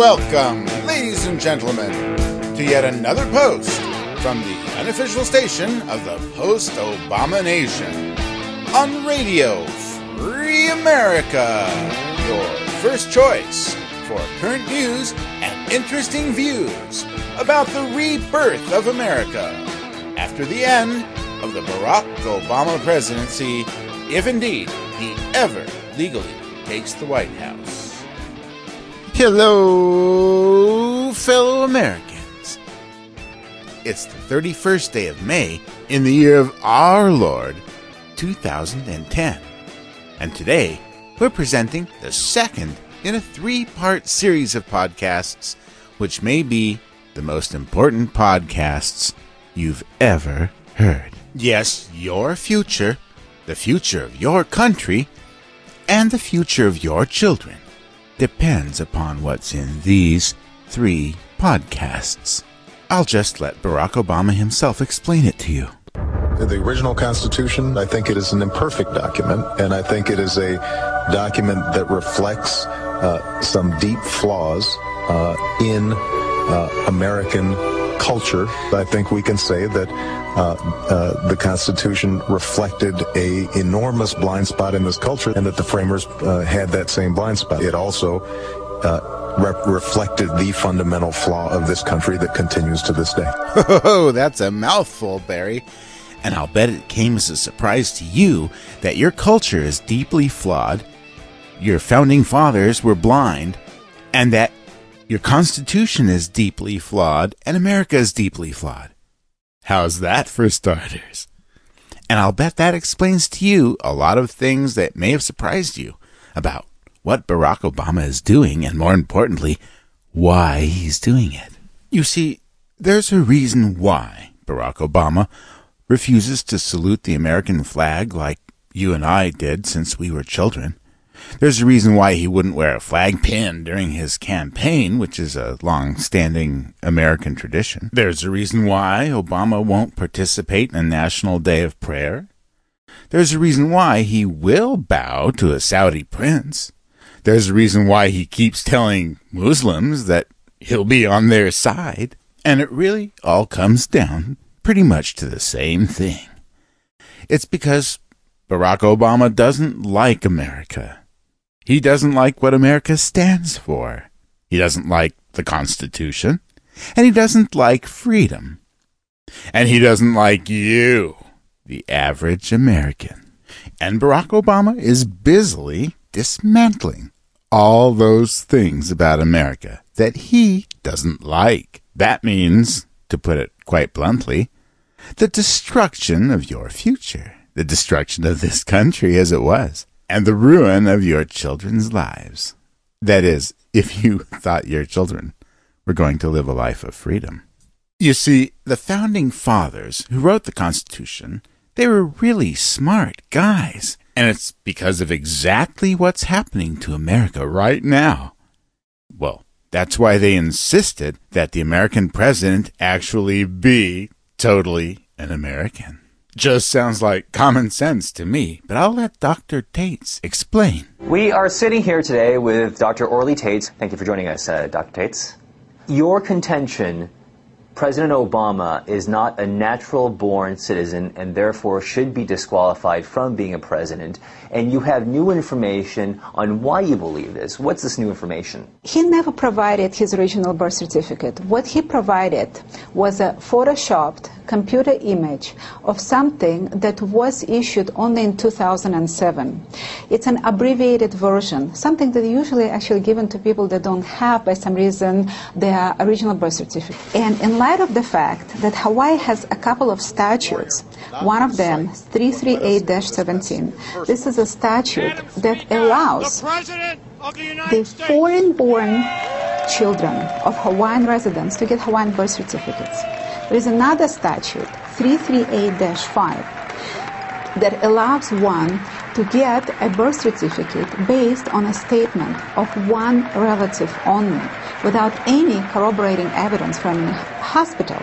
Welcome, ladies and gentlemen, to yet another post from the unofficial station of the Post-Obama Nation on Radio Free America, your first choice for current news and interesting views about the rebirth of America after the end of the Barack Obama presidency, if indeed he ever legally takes the White House. Hello, fellow Americans. It's the 31st day of May in the year of our Lord, 2010. And today, we're presenting the second in a three-part series of podcasts, which may be the most important podcasts you've ever heard. Yes, your future, the future of your country, and the future of your children depends upon what's in these three podcasts. I'll just let Barack Obama himself explain it to you. The original Constitution, I think it is an imperfect document, and I think it is a document that reflects some deep flaws in American culture. I think we can say that the Constitution reflected an enormous blind spot in this culture, and that the framers had that same blind spot. It also reflected the fundamental flaw of this country that continues to this day. Oh, that's a mouthful, Barry. And I'll bet it came as a surprise to you that your culture is deeply flawed, your founding fathers were blind, and that your Constitution is deeply flawed, and America is deeply flawed. How's that for starters? And I'll bet that explains to you a lot of things that may have surprised you about what Barack Obama is doing, and more importantly, why he's doing it. You see, there's a reason why Barack Obama refuses to salute the American flag like you and I did since we were children. There's a reason why he wouldn't wear a flag pin during his campaign, which is a long-standing American tradition. There's a reason why Obama won't participate in a National Day of Prayer. There's a reason why he will bow to a Saudi prince. There's a reason why he keeps telling Muslims that he'll be on their side. And it really all comes down pretty much to the same thing. It's because Barack Obama doesn't like America. He doesn't like what America stands for. He doesn't like the Constitution. And he doesn't like freedom. And he doesn't like you, the average American. And Barack Obama is busily dismantling all those things about America that he doesn't like. That means, to put it quite bluntly, the destruction of your future, the destruction of this country as it was, and the ruin of your children's lives. That is, if you thought your children were going to live a life of freedom. You see, the founding fathers who wrote the Constitution, they were really smart guys. And it's because of exactly what's happening to America right now. Well, that's why they insisted that the American president actually be totally an American. Just sounds like common sense to me, but I'll let Dr. Tates explain. We are sitting here today with Dr. Orly Tates. Thank you for joining us, Dr. Tates. Your contention, President Obama is not a natural-born citizen and therefore should be disqualified from being a president. And you have new information on why you believe this. What's this new information? He never provided his original birth certificate. What he provided was a photoshopped computer image of something that was issued only in 2007. It's an abbreviated version, something that usually actually given to people that don't have, by some reason, their original birth certificate. And in light of the fact that Hawaii has a couple of statutes, one of them, 338-17, this is a statute that allows the foreign-born children of Hawaiian residents to get Hawaiian birth certificates. There is another statute, 338-5, that allows one to get a birth certificate based on a statement of one relative only, without any corroborating evidence from a hospital.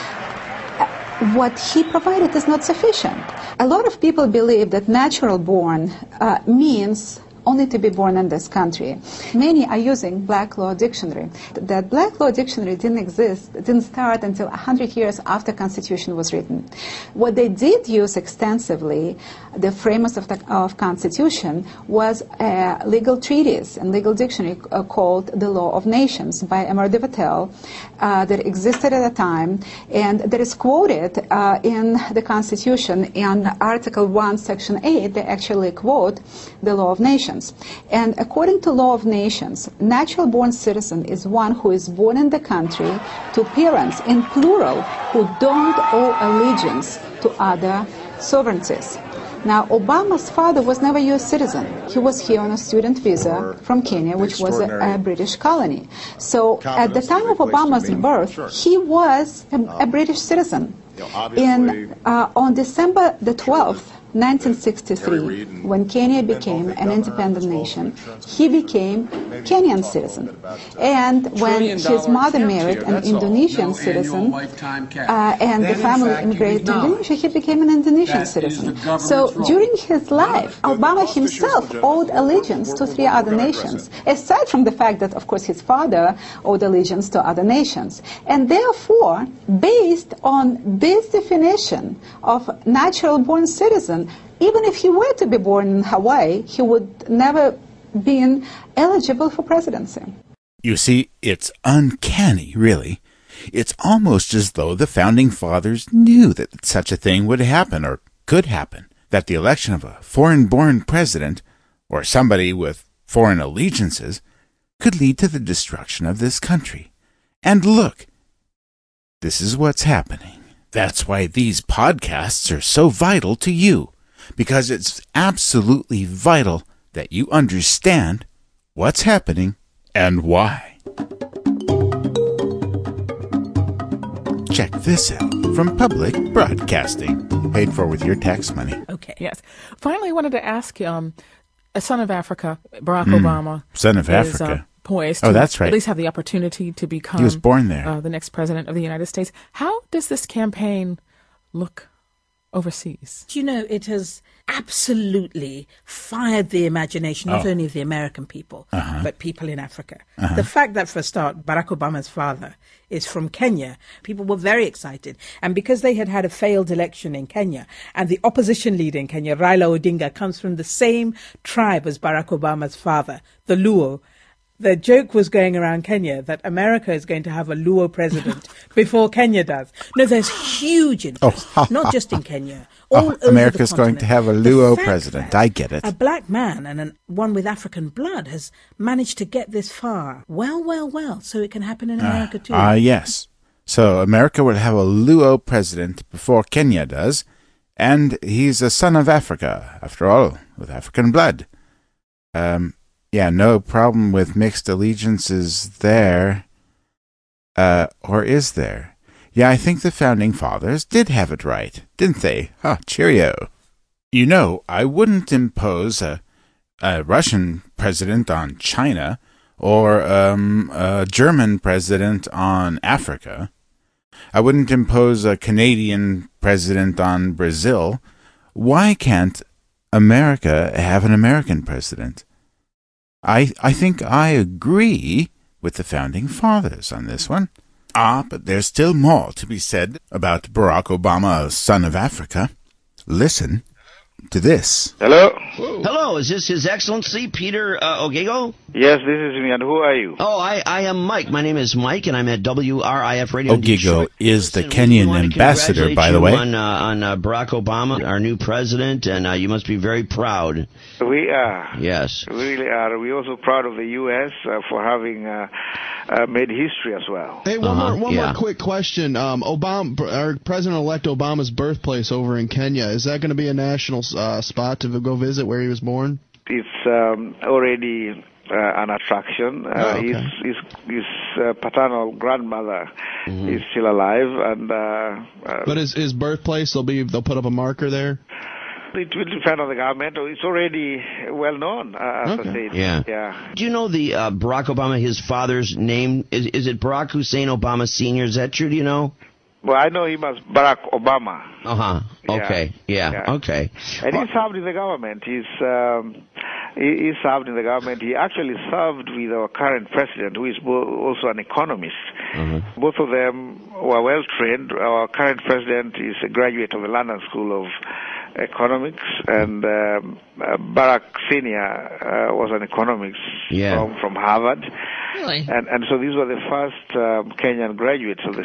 What he provided is not sufficient. A lot of people believe that natural born means only to be born in this country. Many are using Black Law Dictionary. That Black Law Dictionary didn't start until 100 years after Constitution was written. What they did use extensively, the framers of Constitution, was a legal treatise and legal dictionary called The Law of Nations by Emer de Vattel that existed at the time and that is quoted in the Constitution in Article 1, Section 8. They actually quote the Law of Nations. And according to Law of Nations, natural-born citizen is one who is born in the country to parents, in plural, who don't owe allegiance to other sovereignties. Now, Obama's father was never a U.S. citizen. He was here on a student visa from Kenya, which was a British colony. So at the time of Obama's birth, he was a British citizen. On December the 12th, 1963, when Kenya became an independent nation, he became Kenyan citizen. And when his mother married an Indonesian citizen, and the family immigrated to Indonesia, he became an Indonesian citizen. So during his life, Obama himself owed allegiance to 3 other nations, aside from the fact that, of course, his father owed allegiance to other nations. And therefore, based on this definition of natural-born citizen, even if he were to be born in Hawaii, he would never been eligible for presidency. You see, it's uncanny, really. It's almost as though the Founding Fathers knew that such a thing would happen or could happen, that the election of a foreign-born president, or somebody with foreign allegiances, could lead to the destruction of this country. And look, this is what's happening. That's why these podcasts are so vital to you, because it's absolutely vital that you understand what's happening and why. Check this out from Public Broadcasting, paid for with your tax money. Okay. Yes. Finally, I wanted to ask a son of Africa, Barack Obama. Son of Africa. Poised to that's right. At least have the opportunity to become he was born there. The next president of the United States. How does this campaign look overseas? You know, it has absolutely fired the imagination, not only of the American people, but people in Africa. The fact that, for a start, Barack Obama's father is from Kenya, people were very excited. And because they had had a failed election in Kenya, and the opposition leader in Kenya, Raila Odinga, comes from the same tribe as Barack Obama's father, the Luo, the joke was going around Kenya that America is going to have a Luo president before Kenya does. No, there's huge interest, not just in Kenya. All over America's the going to have a Luo president. I get it. A black man and one with African blood has managed to get this far. Well, so it can happen in America too. Yes. So America will have a Luo president before Kenya does, and he's a son of Africa, after all, with African blood. Yeah, no problem with mixed allegiances there. Or is there? Yeah, I think the Founding Fathers did have it right, didn't they? Cheerio. You know, I wouldn't impose a Russian president on China or a German president on Africa. I wouldn't impose a Canadian president on Brazil. Why can't America have an American president? I think I agree with the Founding Fathers on this one. But there's still more to be said about Barack Obama, son of Africa. Listen to this. Hello? Whoa. Hello, is this His Excellency Peter Ogego? Yes, this is me, and who are you? Oh, I am Mike. My name is Mike, and I'm at WRIF Radio. Ogego is the Kenyan ambassador, by the way. On Barack Obama, our new president, and you must be very proud. We are. Yes. We really are. We're also proud of the U.S. For having made history as well. Hey, one more quick question. President-elect Obama's birthplace over in Kenya, is that going to be a national spot to go visit where he was born? It's already an attraction. Okay. His paternal grandmother is still alive, and but his birthplace, they'll put up a marker there. It will depend on the government. It's already well known, as I said. Yeah. Do you know the Barack Obama, his father's name? Is it Barack Hussein Obama Sr.? Is that true? Do you know? Well, I know him as Barack Obama. Okay. Yeah. Okay. And he served in the government. He's he served in the government. He actually served with our current president, who is also an economist. Mm-hmm. Both of them were well trained. Our current president is a graduate of the London School of Economics, and Barack Senior was an economist from Harvard. Really? And so these were the first Kenyan graduates of the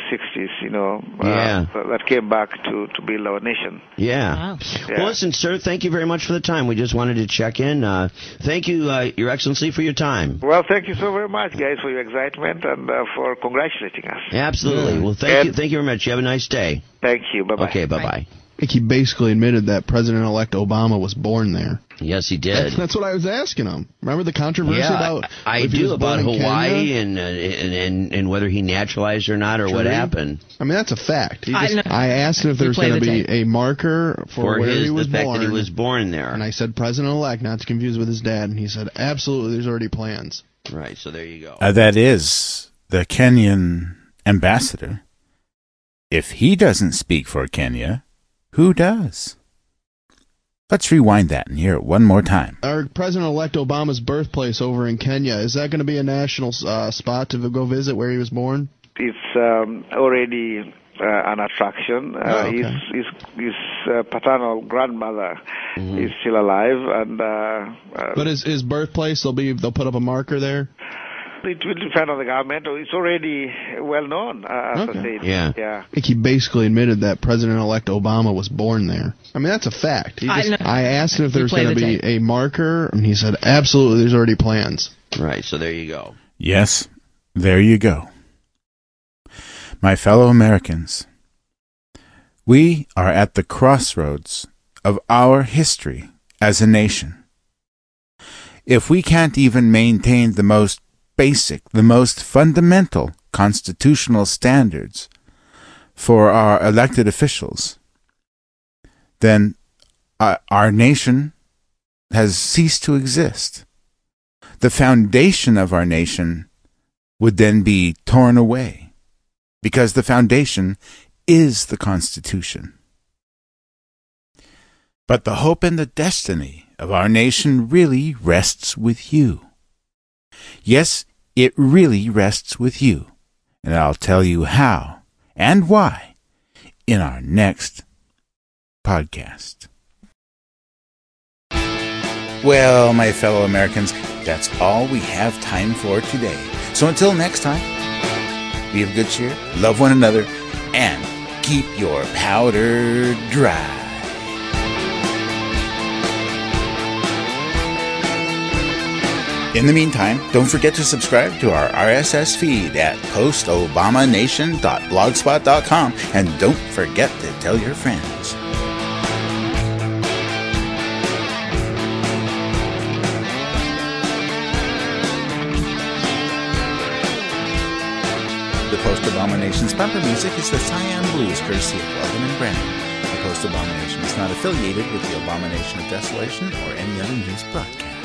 60s, that came back to build our nation. Yeah. Wow. Well, listen, sir, thank you very much for the time. We just wanted to check in. Thank you, Your Excellency, for your time. Well, thank you so very much, guys, for your excitement and for congratulating us. Absolutely. Well, thank you very much. You have a nice day. Thank you. Bye-bye. Okay, bye-bye. I think he basically admitted that President-elect Obama was born there. Yes, he did. That's what I was asking him. Remember the controversy about I do about Hawaii and whether he naturalized or not, or what happened. I mean, that's a fact. I asked him if there was going to be a marker for where he was the fact born. that he was born there. And I said President-elect, not to confuse with his dad. And he said, absolutely, there's already plans. Right, so there you go. That is the Kenyan ambassador. If he doesn't speak for Kenya, who does? Let's rewind that and hear it one more time. Our President-elect Obama's birthplace over in Kenya, is that going to be a national spot to go visit where he was born? It's already an attraction. His paternal grandmother is still alive, and but his birthplace, they'll put up a marker there. It will depend on the government. It's already well known, as I said. Yeah. I think he basically admitted that President-elect Obama was born there. I mean, that's a fact. I asked him if there was going to be a marker, and he said, absolutely, there's already plans. Right, so there you go. Yes, there you go. My fellow Americans, we are at the crossroads of our history as a nation. If we can't even maintain the most basic, the most fundamental constitutional standards for our elected officials, then our nation has ceased to exist. The foundation of our nation would then be torn away, because the foundation is the Constitution. But the hope and the destiny of our nation really rests with you. Yes, it really rests with you, and I'll tell you how and why in our next podcast. Well, my fellow Americans, that's all we have time for today. So until next time, be of good cheer, love one another, and keep your powder dry. In the meantime, don't forget to subscribe to our RSS feed at postobamanation.blogspot.com, and don't forget to tell your friends. The Post-Obama Nation's bumper music is the Cyan Blues, courtesy of Weldon and Brennan. The Post-Obama Nation is not affiliated with the Abomination of Desolation or any other news broadcast.